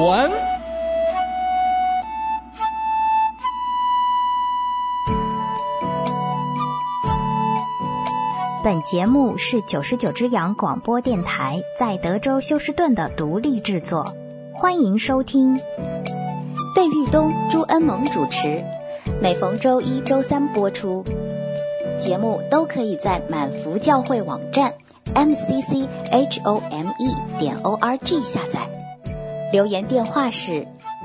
文。 本节目是99只羊广播电台在德州休斯顿的独立制作，欢迎收听。费玉东、朱恩萌主持，每逢周一、周三播出。节目都可以在满福教会网站 mcchome.org 下载。留言电话是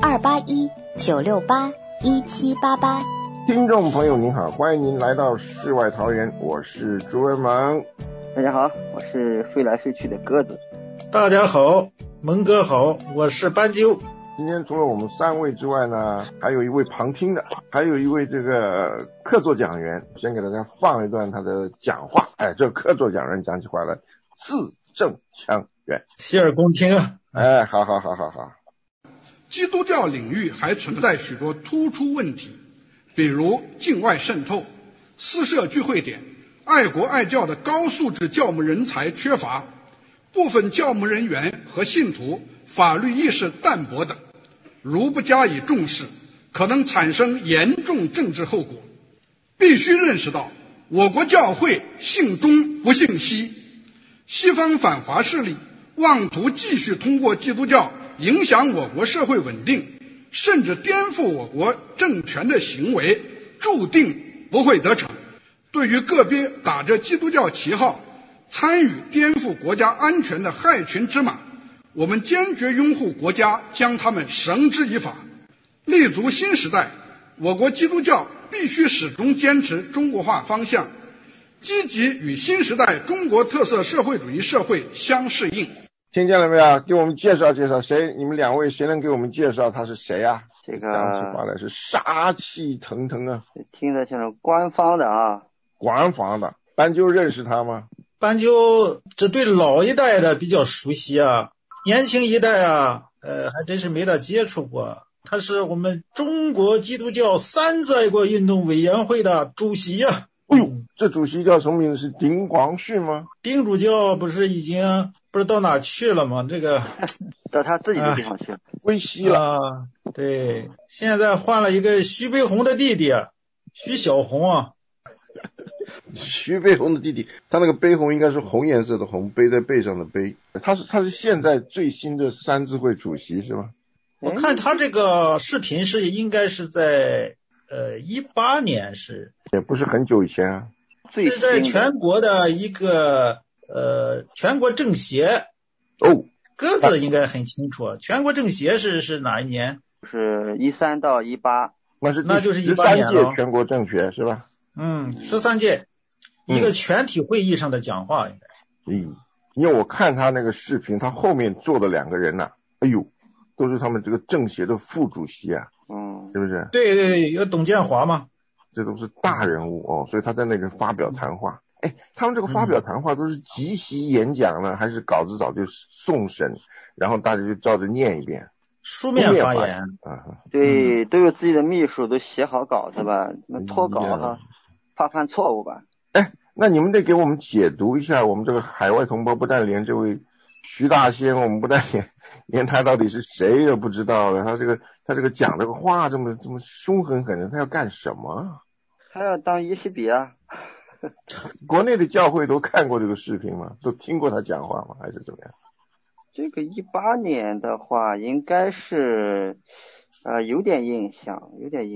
281-968-1788。 听众朋友您好，欢迎您来到世外桃源，我是朱文萌。 大家好，我是飞来飞去的鸽子。 大家好，蒙哥好，我是斑鸠。 今天除了我们三位之外呢，还有一位旁听的，还有一位这个客座讲员，先给大家放一段他的讲话。这个客座讲员讲起话来字正腔圆， 洗耳恭听啊。 好。 基督教领域还存在许多突出问题，比如境外渗透、私设聚会点、爱国爱教的高素质教牧人才缺乏，部分教牧人员和信徒法律意识淡薄等，如不加以重视，可能产生严重政治后果。必须认识到，我国教会信中不信西，西方反华势力妄图继续通过基督教影响我国社会稳定，甚至颠覆我国政权的行为，注定不会得逞。对于个别打着基督教旗号参与颠覆国家安全的害群之马，我们坚决拥护国家将他们绳之以法。立足新时代，我国基督教必须始终坚持中国化方向，积极与新时代中国特色社会主义社会相适应。 听见了没有？给我们介绍介绍谁？你们两位谁能给我们介绍他是谁啊？ 这个讲起话来是杀气腾腾啊， 听着像是官方的啊。 官方的。斑鸠认识他吗？ 斑鸠只对老一代的比较熟悉啊，年轻一代啊，还真是没大接触过。他是我们中国基督教三次爱国运动委员会的主席啊。 这主席叫什么名字？是丁光绪吗？ 丁主教不是已经不知道哪去了吗？这个到他自己的地方去了， 归西了。 对，现在换了一个徐悲鸿的弟弟徐小鸿啊。 徐悲鸿的弟弟，他那个悲鸿应该是红颜色的红，背在背上的背。他是现在最新的三自会主席是吧？ 我看他这个视频是应该是在18年是， 也不是很久以前啊。 是在全国的一个全国政协。鸽子应该很清楚，全国政协是哪一年？ 是13到18， 那就是18年了。 13届全国政协是吧 ？13届一个全体会议上的讲话应该是。 因为我看他那个视频，他后面坐的两个人呐，都是他们这个政协的副主席啊，是不是？ 对，有董建华嘛， 这都是大人物所以他在那个发表谈话。他们这个发表谈话都是即席演讲呢，还是稿子早就送审，然后大家就照着念一遍？ 书面发言。 对，都有自己的秘书都写好稿子吧，脱稿怕犯错误吧。 那你们得给我们解读一下，我们这个海外同胞不但连这位徐大仙，我们不但连他到底是谁也不知道了，他这个讲这个话这么凶狠狠的，他要干什么？ 他要当伊西比啊。 国内的教会都看过这个视频吗？都听过他讲话吗？还是怎么样？ 这个18年的话应该是有点印象。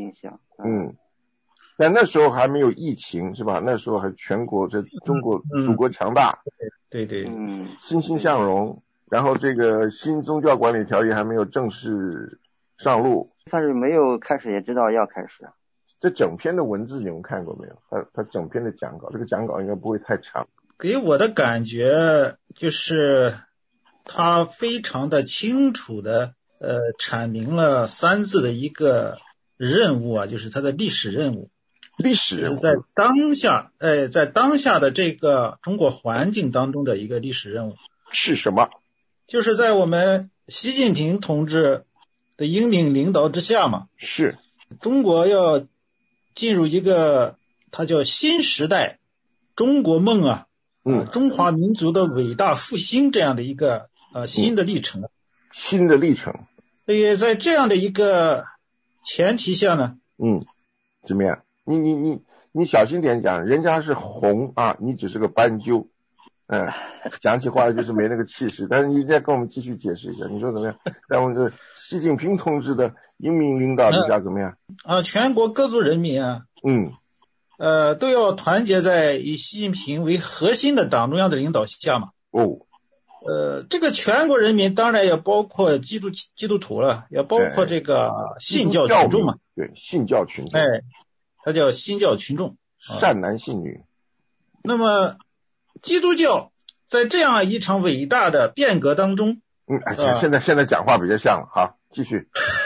但那时候还没有疫情是吧？那时候还全国这中国祖国强大， 对， 欣欣向荣，然后这个新宗教管理条例还没有正式上路， 但是没有开始也知道要开始。 这整篇的文字你们看过没有？他整篇的讲稿，这个讲稿应该不会太长。 给我的感觉就是他非常的清楚的阐明了三字的一个任务就是他的历史任务。在当下的这个中国环境当中的一个历史任务是什么？ 就是在我们习近平同志的英明领导之下嘛， 是中国要进入一个它叫新时代中国梦中华民族的伟大复兴这样的一个新的历程。 所以在这样的一个前提下呢， 怎么样？你小心点讲，人家是红啊，你只是个斑鸠，讲起话就是没那个气势。但是你再跟我们继续解释一下，你说怎么样？在我们这习近平同志的英明领导之下怎么样？ 全国各族人民啊，都要团结在以习近平为核心的党中央的领导下嘛。这个全国人民当然也包括基督徒了，也包括这个信教群众嘛。 对，信教群众。 他叫信教群众， 善男信女。 那么基督教在这样一场伟大的变革当中， 现在讲话比较像了，好，继续。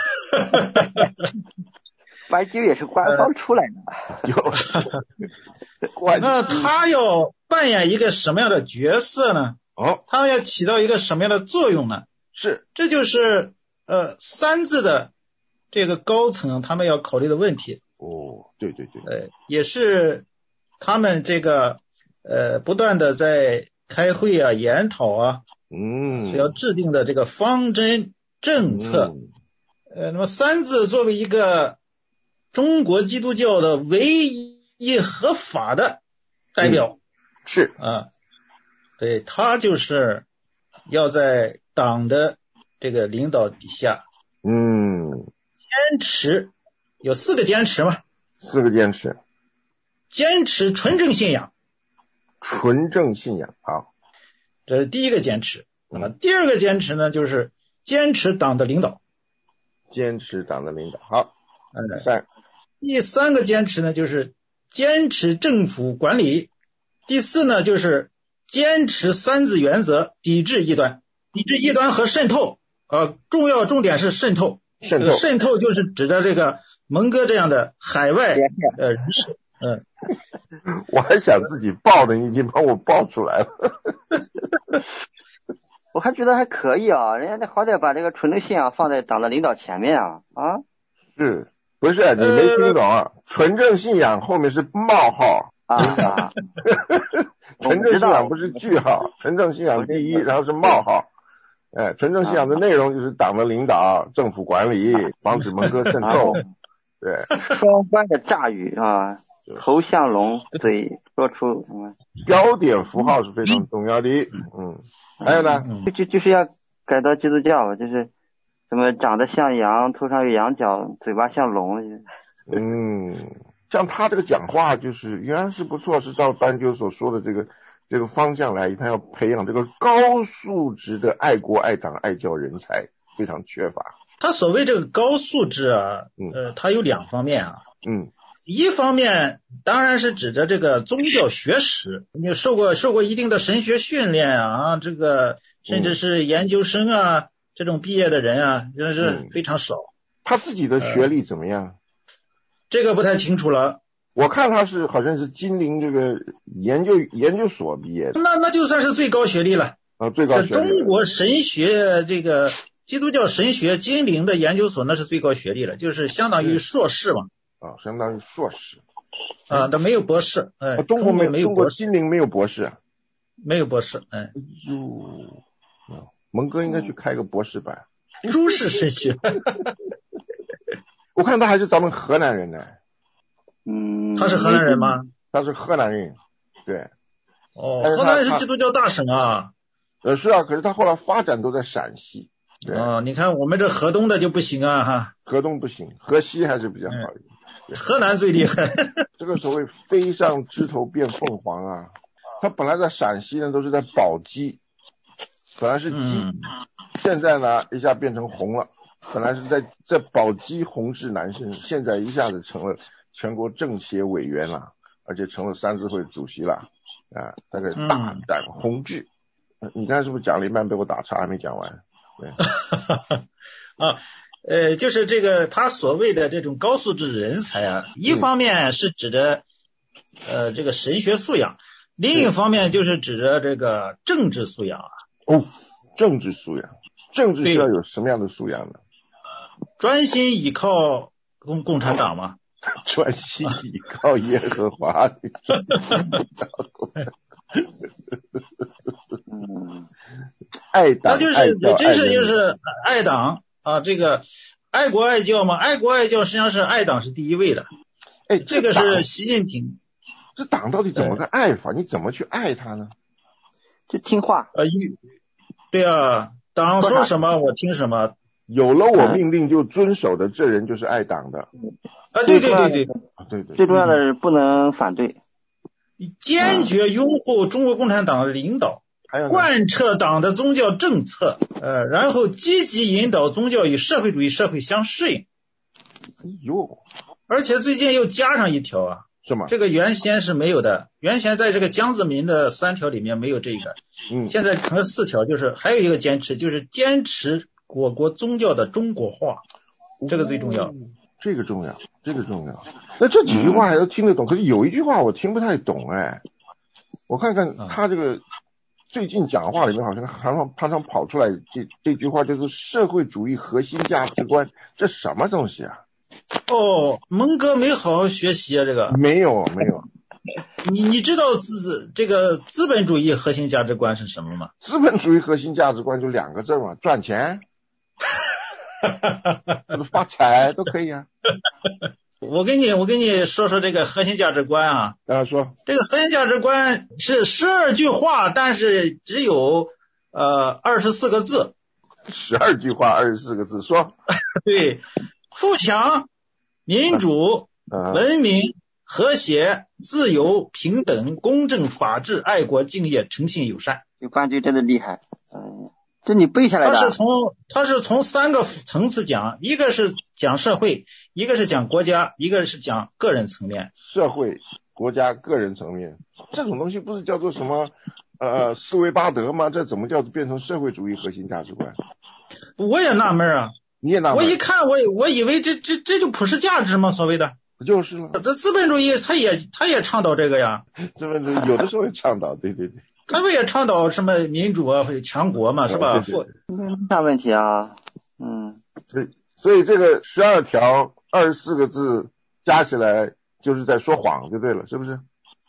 白酒也是官方出来的。 那他要扮演一个什么样的角色呢？他要起到一个什么样的作用呢？这就是三字的这个高层他们要考虑的问题。 对， 也是他们这个不断的在开会啊、研讨啊，所要制定的这个方针政策。那么三字作为一个中国基督教的唯一合法的代表，对，他就是要在党的这个领导底下，坚持有4个坚持嘛，4 个坚持， 坚持纯正信仰， 好， 这是第一个坚持。那么第二个坚持呢，就是坚持党的领导， 好。 第三个坚持呢，就是坚持政府管理。第4呢，就是坚持三字原则，抵制异端和渗透。重点是渗透。渗透就是指的这个蒙哥这样的海外人士。 我还想自己报的，你已经把我报出来了。 我还觉得还可以啊，人家好歹把这个纯正信仰放在党的领导前面啊。 不是你没听懂啊？纯正信仰后面是冒号啊。纯正信仰不是句号，纯正信仰第一，然后是冒号。纯正信仰的内容就是党的领导、政府管理，防止蒙哥渗透。对， 双关的诈语啊，头像龙，嘴说出标点符号是非常重要的。还有呢， 就是要改到基督教，就是什么长得像羊，头上有羊角，嘴巴像龙。 像他这个讲话就是原来是不错，是照斑鸠所说的这个方向来，他要培养这个高素质的爱国爱党爱教人才，非常缺乏。 他所谓这个高素质啊，他有2方面啊。一方面当然是指着这个宗教学识，你受过一定的神学训练啊，这个甚至是研究生啊，这种毕业的人啊，是非常少。 他自己的学历怎么样？ 这个不太清楚了。 我看他好像是金陵这个研究所毕业的。 那就算是最高学历了。 最高学历。 中国神学这个基督教神学金陵的研究所那是最高学历了，就是相当于硕士嘛。 相当于硕士。 那没有博士。 中国金陵没有博士啊？ 没有博士。 蒙哥应该去开个博士班。 中式神学。 我看他还是咱们河南人呢。 他是河南人吗？ 他是河南人，对。 河南是基督教大省啊。 是啊，可是他后来发展都在陕西。 你看我们这河东的就不行啊哈。 河东不行，河西还是比较好一点。 河南最厉害。 这个所谓飞上枝头变凤凰啊，他本来在陕西呢都是在宝鸡，本来是鸡，现在呢一下变成红了。本来是在宝鸡弘治男生，现在一下子成了全国政协委员了，而且成了三字会主席了。那个大胆弘治。你刚才是不是讲了一半被我打岔还没讲完？对。 就是这个他所谓的这种高素质人才啊，一方面是指着这个神学素养，另一方面就是指着这个政治素养啊。 政治素养，政治需要有什么样的素养呢？ 专心倚靠共产党嘛。 专心倚靠耶和华。爱党， 那就是真是就是爱党啊，这个爱国爱教嘛，爱国爱教实际上是爱党是第一位的。 哎， 这个是习近平。 这党到底怎么个爱法？你怎么去爱他呢？ 就听话。 对啊，党说什么我听什么。 有了我命令就遵守的，这人就是爱党的。 啊，对， 最重要的是不能反对， 坚决拥护中国共产党的领导，贯彻党的宗教政策，然后积极引导宗教与社会主义社会相适应。 哎呦， 而且最近又加上一条啊， 是吗？ 这个原先是没有的，原先在这个江泽民的3条里面没有这个，现在成了4条，就是还有一个坚持，就是坚持我国宗教的中国化，这个最重要。 这个重要。那这几句话还都听得懂，可是有一句话我听不太懂哎。我看看他这个最近讲话里面好像常常跑出来这句话叫做社会主义核心价值观，这什么东西啊？ 哦，蒙哥没好好学习啊，这个没有。 你知道这个资本主义核心价值观是什么吗？ 资本主义核心价值观就2个字嘛，赚钱发财都可以啊。 我跟你说这个核心价值观啊。 说这个核心价值观是12句话，但是只有24个字。 12句话24个字，说对，富强、民主、文明、和谐、自由、平等、公正、法治、爱国、敬业、诚信、友善。 这关键真的厉害。这你背下来的。 他是从3个层次讲，一个是讲社会，一个是讲国家，一个是讲个人层面。 社会、国家、个人层面，这种东西不是叫做什么斯维巴德吗？这怎么叫变成社会主义核心价值观？ 我也纳闷啊。 你也纳闷？ 我一看我以为这就普世价值吗？所谓的不就是了？ 这资本主义他也倡导这个呀。 资本主义有的时候也倡导，对。 他们也倡导什么民主啊，或者强国嘛，是吧？ 没啥问题啊。 所以这个12条24个字加起来就是在说谎就对了，是不是？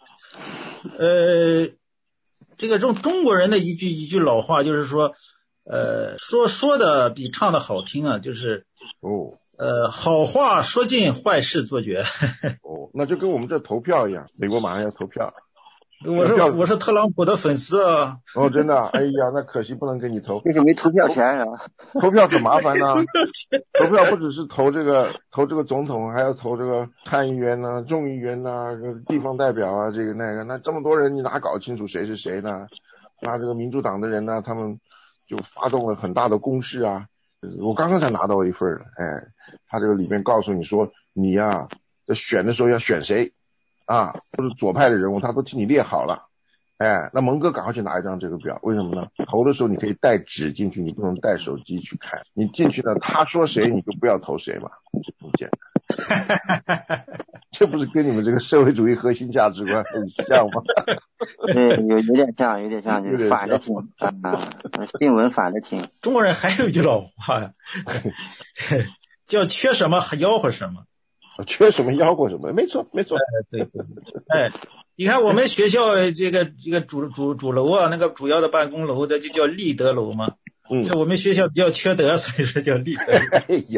这个中国人的一句老话就是说，说的比唱的好听啊，就是好话说尽，坏事做绝。 那就跟我们这投票一样，美国马上要投票。 我是特朗普的粉丝啊。 真的？哎呀，那可惜不能给你投， 就是没投票权啊。 投票很麻烦呢。投票不只是投这个总统，还要投这个参议员呢、众议员呢、地方代表啊，这个那个，那这么多人你哪搞清楚谁是谁呢？那这个民主党的人呢，他们就发动了很大的攻势啊。我刚刚才拿到一份，他这个里面告诉你说，你呀在选的时候要选谁啊，都是左派的人物，他都替你列好了。那蒙哥赶快去拿一张这个表，为什么呢？投的时候你可以带纸进去，你不能带手机去看。你进去呢，他说谁你就不要投谁嘛，就这么简单。这不是跟你们这个社会主义核心价值观很像吗？ 对，有点像，就是反着听啊，新闻反着听。 中国人还有一句老话呀，叫缺什么吆喝什么。 缺什么吆喝什么，没错。 对。你看我们学校这个主楼啊，那个主要的办公楼的就叫立德楼嘛。我们学校比较缺德，所以说叫立德楼。 哎呀，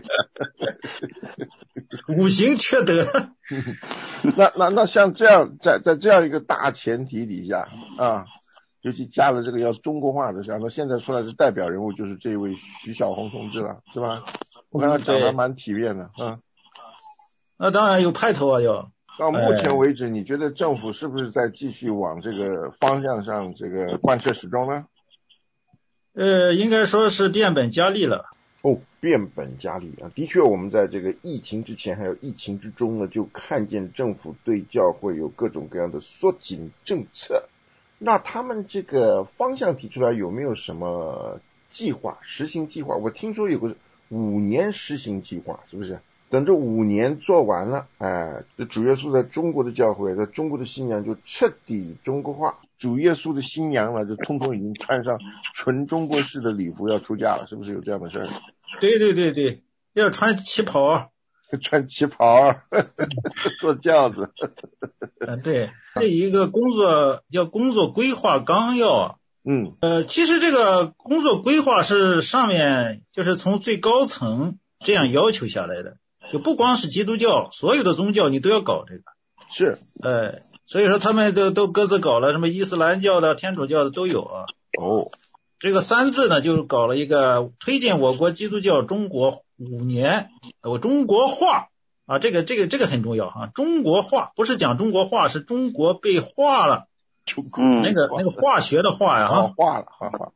五行缺德。 那像这样在这样一个大前提底下啊，尤其加了这个要中国化的事，那现在出来的代表人物就是这位徐小红同志了，是吧？我看他长得蛮体面的啊。 那当然有派头啊，要。 到目前为止，你觉得政府是不是在继续往这个方向上这个贯彻始终呢？ 应该说是变本加厉了。 变本加厉啊！的确，我们在这个疫情之前还有疫情之中呢，就看见政府对教会有各种各样的缩紧政策。那他们这个方向提出来有没有什么计划、实行计划？我听说有个5年实行计划，是不是？等这5年做完了，这主耶稣在中国的教会，在中国的新娘就彻底中国化。主耶稣的新娘呢，就通通已经穿上纯中国式的礼服要出嫁了，是不是有这样的事儿？ 对，要穿旗袍。 穿旗袍，坐轿子。 对，这一个工作规划纲要啊。 其实这个工作规划是上面就是从最高层这样要求下来的，就不光是基督教，所有的宗教你都要搞这个。 是。 所以说他们都各自搞了，什么伊斯兰教的、天主教的都有啊。这个三字呢，就搞了一个推荐我国基督教中国5年，中国化啊，这个很重要啊，中国化不是讲中国话，是中国被化了。那个化学的化呀， 化了。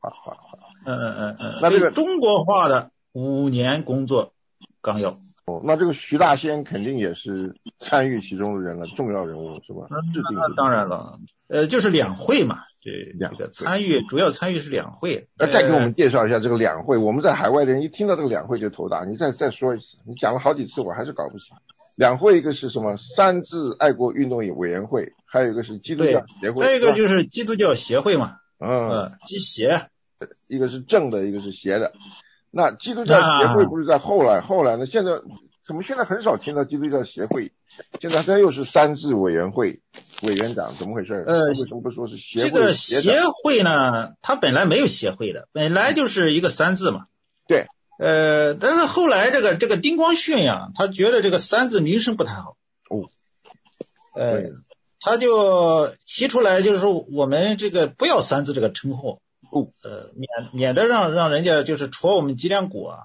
那这个中国化的5年工作纲要。 那这个徐大仙肯定也是参与其中的人了，重要人物是吧？ 那当然了，就是两会嘛，这个主要参与是两会。 再给我们介绍一下这个两会，我们在海外的人一听到这个两会就头大，你再说一次，你讲了好几次我还是搞不清。两会一个是什么？三自爱国运动委员会，还有一个是基督教协会， 还有一个就是基督教协会嘛，基协， 一个是正的，一个是邪的。那基督教协会不是在后来呢？现在怎么现在很少听到基督教协会？现在它又是三自委员会委员长，怎么回事？为什么不说是协会？ 这个协会呢，它本来没有协会的，本来就是一个三字嘛。 对。 但是后来这个丁光绪呀，他觉得这个三字名声不太好。他就提出来，就是说我们这个不要三字这个称号。免得让人家就是戳我们脊梁骨啊。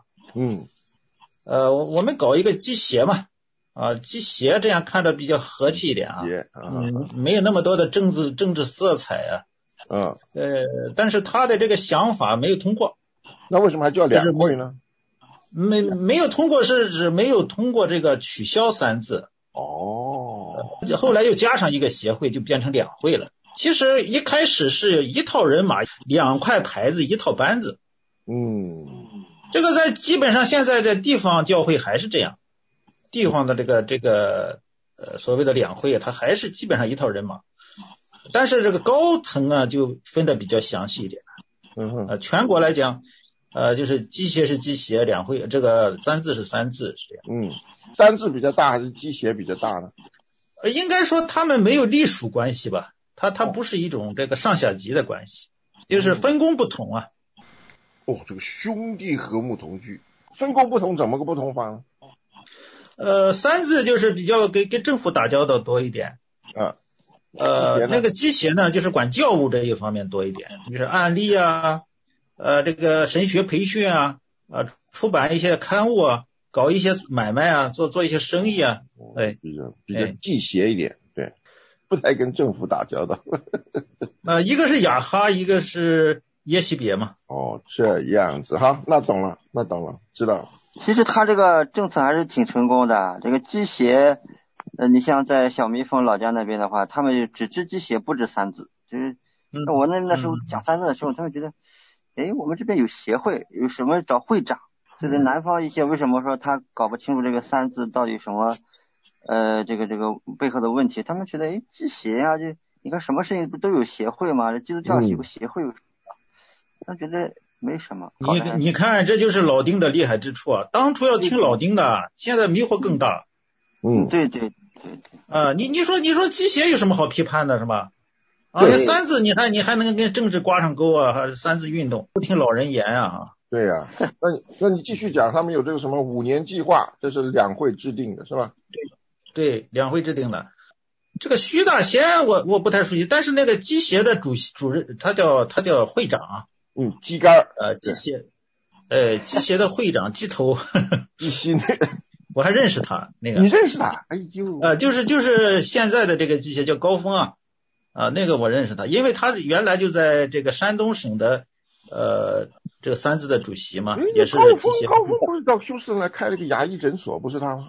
我们搞一个基协嘛，基协这样看着比较和气一点啊。没有那么多的政治色彩啊。但是他的这个想法没有通过。 那为什么还叫两会呢？ 没有通过是指没有通过这个取消三字。后来又加上一个协会，就变成两会了。其实一开始是一套人马，2块牌子，一套班子。这个在基本上现在的地方教会还是这样，地方的这个所谓的两会，它还是基本上一套人马。但是这个高层呢就分得比较详细一点。全国来讲，就是基协是基协，两会这个三字是三字，是这样。 三字比较大还是基协比较大呢？ 应该说他们没有隶属关系吧。它不是一种这个上下级的关系，就是分工不同啊。 这个兄弟和睦同居，分工不同怎么个不同法呢？ 三字就是比较跟政府打交道多一点。那个基协呢，就是管教务这一方面多一点，就是案例啊，这个神学培训啊，出版一些刊物啊，搞一些买卖啊，做一些生意啊。 比较技协一点，对。不太跟政府打交道。 一个是雅哈，一个是耶西别嘛。 这样子哈，那懂了，知道了。 其实他这个政策还是挺成功的。这个基协，你像在小蜜蜂老家那边的话，他们只知基协，不知三字。就是我那时候讲三字的时候，他们觉得，我们这边有协会，有什么找会长。就在南方一些为什么说他搞不清楚这个三字到底什么？这个背后的问题，他们觉得基协啊，就你看什么事情不都有协会吗？这基督教是有个协会，他们觉得没什么。 你看，这就是老丁的厉害之处啊！当初要听老丁的，现在迷惑更大。 对。 你说基协有什么好批判的，是吧？三字你还能跟政治挂上钩啊？还是三字运动，不听老人言啊？ 对呀。那你继续讲，他们有这个什么5年计划，这是两会制定的是吧？ 对，两会制定的。这个徐大仙我不太熟悉，但是那个基协的主任他叫会长啊。 基杆基协的会长基头。 基心。 我还认识他那个。 你认识他？ 就是现在的这个基协叫高峰啊。那个我认识他，因为他原来就在这个山东省的这个三字的主席嘛，也是基协。 高峰不是到休斯顿来开了个牙医诊所，不是他吗？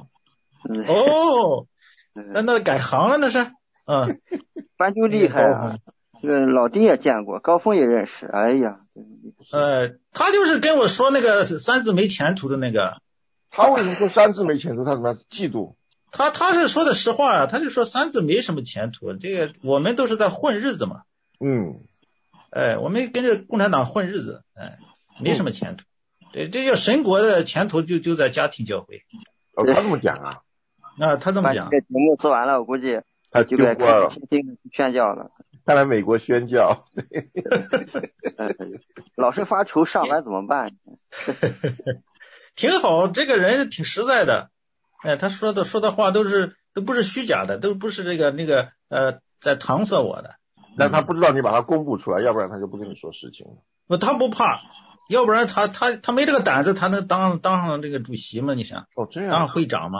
那改行了那是。 班就厉害啊！这个老丁也见过，高峰也认识。哎呀， 他就是跟我说那个三字没前途的那个。 他为什么说三字没前途？他怎么嫉妒？ 他是说的实话啊，他就说三字没什么前途，这个我们都是在混日子嘛。我们跟着共产党混日子，没什么前途。这叫神国的前途就在家庭教会。 他这么讲啊？ 他这么讲。 这节目做完了，我估计他就该开始听宣教了。 看来美国宣教。 老是发愁上班怎么办？ 挺好，这个人挺实在的。他说的话都不是虚假的，都不是在搪塞我的。 但他不知道你把它公布出来，要不然他就不跟你说实情了。 他不怕，要不然他没这个胆子，他能当上这个主席吗？你想？ 这样。 当上会长吗？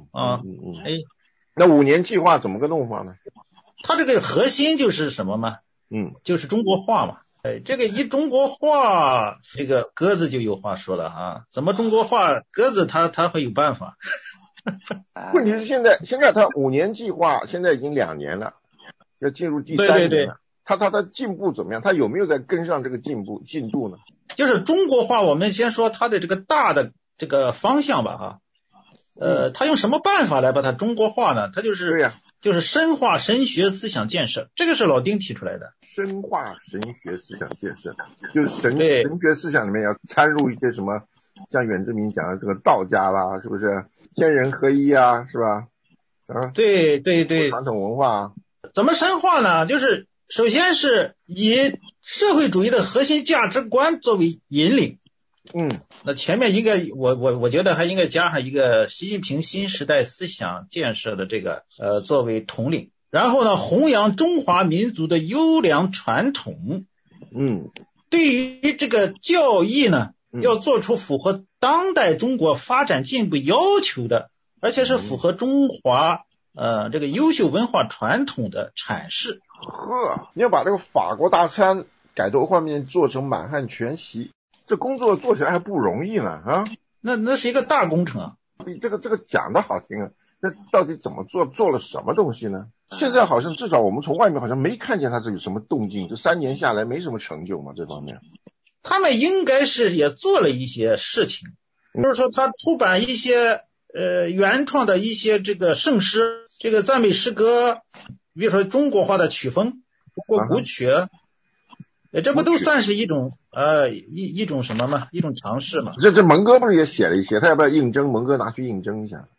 那5年计划怎么个弄法呢？ 他这个核心就是什么嘛？就是中国化嘛。这个一中国化，这个鸽子就有话说了啊。怎么中国化？鸽子他会有办法。 问题是现在他5年计划现在已经2年了，要进入第3年了。对。他进步怎么样？他有没有在跟上这个进度呢？ 就是中国化，我们先说他的这个大的这个方向吧哈。他用什么办法来把它中国化呢？他就是对呀。 就是深化神学思想建设，这个是老丁提出来的。 深化神学思想建设，就是神学思想里面要掺入一些什么，像远志明讲的这个道家啦，是不是天人合一啊，是吧？ 对， 传统文化怎么深化呢？就是首先是以社会主义的核心价值观作为引领。那前面应该我觉得还应该加上一个习近平新时代思想建设的这个作为统领，然后呢弘扬中华民族的优良传统。对于这个教义呢，要做出符合当代中国发展进步要求的，而且是符合中华这个优秀文化传统的阐释。 你要把这个法国大餐改头换面做成满汉全席，这工作做起来还不容易呢啊！ 那是一个大工程啊！ 这个讲的好听啊，那到底怎么做了什么东西呢？现在好像至少我们从外面好像没看见他这有什么动静，这3年下来没什么成就嘛，这方面。 他们应该是也做了一些事情，就是说他出版一些原创的一些这个圣诗，这个赞美诗歌，比如说中国化的曲风，中国古曲。这不都算是一种一种什么嘛？一种尝试嘛。 这蒙哥不是也写了一些，他要不要应征？蒙哥拿去应征一下。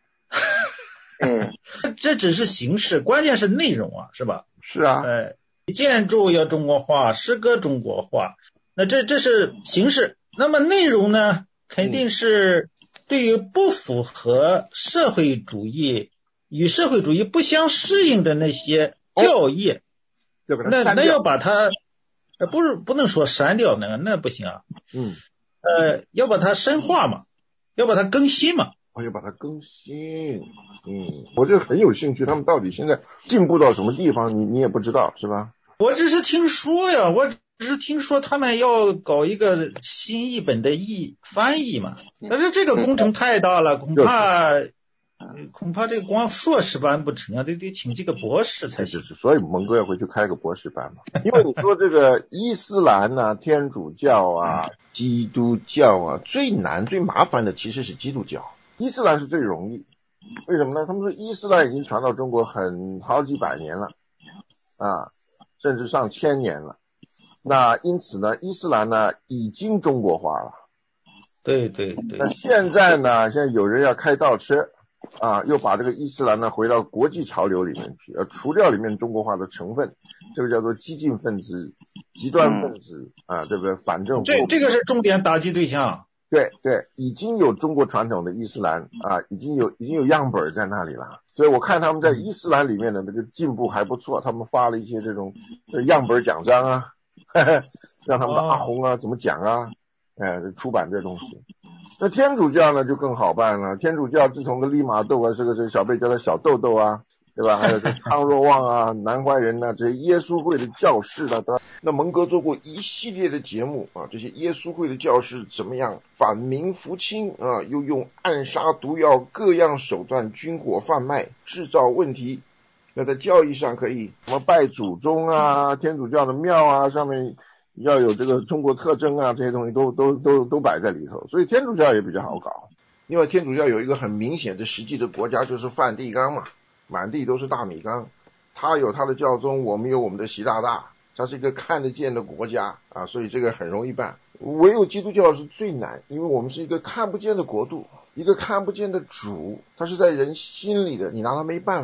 这只是形式，关键是内容啊，是吧？ 是啊。 建筑要中国化，诗歌中国化，那这是形式。那么内容呢，肯定是对于不符合社会主义与社会主义不相适应的那些教义，那要把它。不能说删掉那不行啊。要把它深化嘛，要把它更新嘛。 要把它更新。我就很有兴趣，他们到底现在进步到什么地方？你也不知道是吧？ 我只是听说呀，他们要搞一个新译本的翻译嘛。但是这个工程太大了，恐怕这个光硕士班不成啊，得请几个博士才行。 所以蒙哥要回去开个博士班嘛。因为你说这个伊斯兰啊、天主教啊、基督教啊，最难最麻烦的其实是基督教，伊斯兰是最容易。为什么呢？他们说伊斯兰已经传到中国好几百年了啊，甚至上千年了。那因此呢，伊斯兰呢已经中国化了。 对。 那现在有人要开倒车。又把这个伊斯兰呢回到国际潮流里面去，除掉里面中国化的成分，这个叫做激进分子、极端分子对不对？反政府。 这个是重点打击对象。 对，已经有中国传统的伊斯兰已经有样本在那里了。所以我看他们在伊斯兰里面的那个进步还不错，他们发了一些这种样本奖章让他们的阿訇怎么讲出版这东西。那天主教呢就更好办了，天主教自从个利玛窦这个小辈叫他小豆豆对吧？还有这康若望南怀仁这些耶稣会的教士那蒙哥做过一系列的节目这些耶稣会的教士怎么样反明扶清又用暗杀毒药各样手段军火贩卖制造问题。那在教义上可以什么拜祖宗天主教的庙上面要有这个中国特征这些东西都摆在里头，所以天主教也比较好搞。因为天主教有一个很明显的实际的国家，就是梵蒂冈嘛，满地都是大米缸，他有他的教宗，我们有我们的习大大，它是一个看得见的国家所以这个很容易办。唯有基督教是最难，因为我们是一个看不见的国度，一个看不见的主，他是在人心里的，你拿他没办法。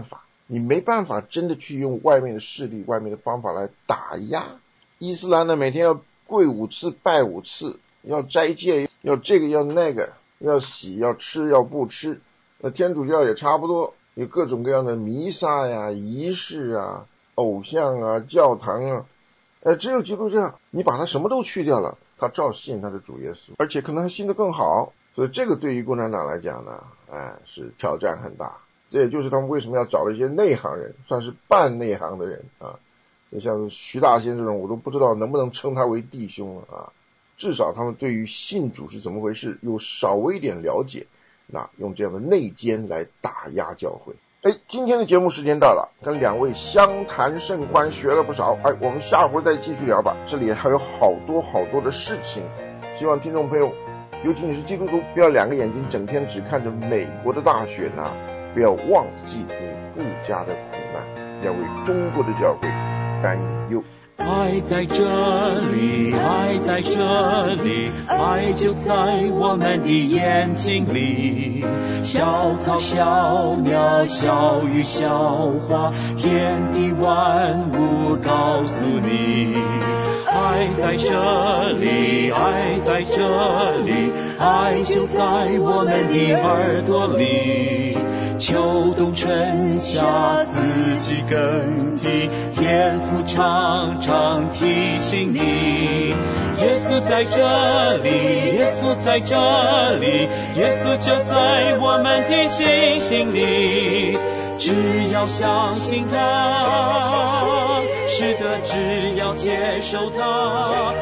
你没办法真的去用外面的势力、外面的方法来打压。伊斯兰呢，每天要跪5次、拜5次，要斋戒，要这个要那个，要洗要吃要不吃。那天主教也差不多，有各种各样的弥撒呀、仪式啊、偶像啊、教堂啊。只有基督教，你把它什么都去掉了，他照信他的主耶稣，而且可能还信得更好。所以这个对于共产党来讲呢，是挑战很大。这也就是他们为什么要找了一些内行人，算是半内行的人啊。像徐大仙这种，我都不知道能不能称他为弟兄啊。至少他们对于信主是怎么回事有稍微一点了解，那用这样的内奸来打压教会。今天的节目时间到了，跟2位相谈甚欢，学了不少。我们下回再继续聊吧，这里还有好多的事情。希望听众朋友，尤其你是基督徒，不要2个眼睛整天只看着美国的大选啊，不要忘记你父家的苦难，要为中国的教会担忧。 爱在这里，爱在这里，爱就在我们的眼睛里。小草小鸟小鱼小花，天地万物告诉你。爱在这里，爱在这里，爱就在我们的耳朵里。秋冬春夏四季更替，天父常常提醒你。耶稣在这里，耶稣在这里，耶稣就在我们的心里。只要相信他，是的，只要接受他，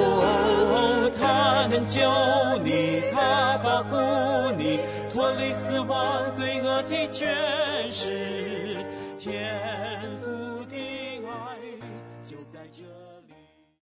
他能救你，他保护你，脱离死亡罪恶的权势，天父的爱就在这。